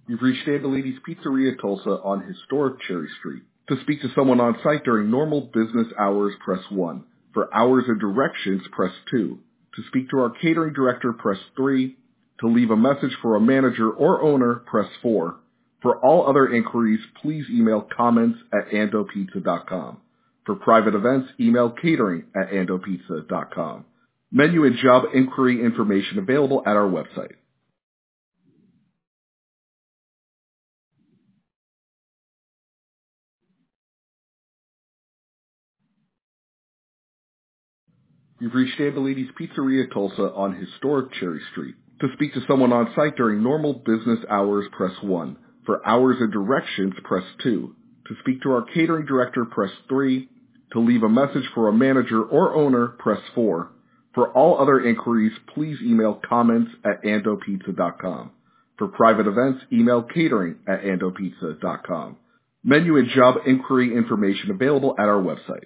You've reached Andalini's Pizzeria Tulsa on historic Cherry Street. To speak to someone on site during normal business hours, press 1. For hours and directions, press 2. To speak to our catering director, press 3. To leave a message for a manager or owner, press 4. For all other inquiries, please email comments@andopizza.com. For private events, email catering@andopizza.com. Menu and job inquiry information available at our website. You've reached Andalini's Pizzeria Tulsa on historic Cherry Street. To speak to someone on site during normal business hours, press 1. For hours and directions, press 2. To speak to our catering director, press 3. To leave a message for a manager or owner, press 4. For all other inquiries, please email comments@andopizza.com. For private events, email catering@andopizza.com. Menu and job inquiry information available at our website.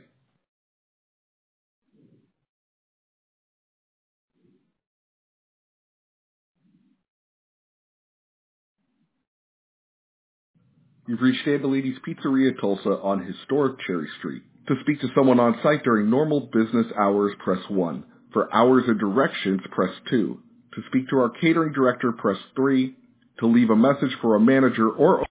You've reached Andalini's Pizzeria Tulsa on historic Cherry Street. To speak to someone on site during normal business hours, press 1. For hours and directions, press 2. To speak to our catering director, press 3. To leave a message for a manager or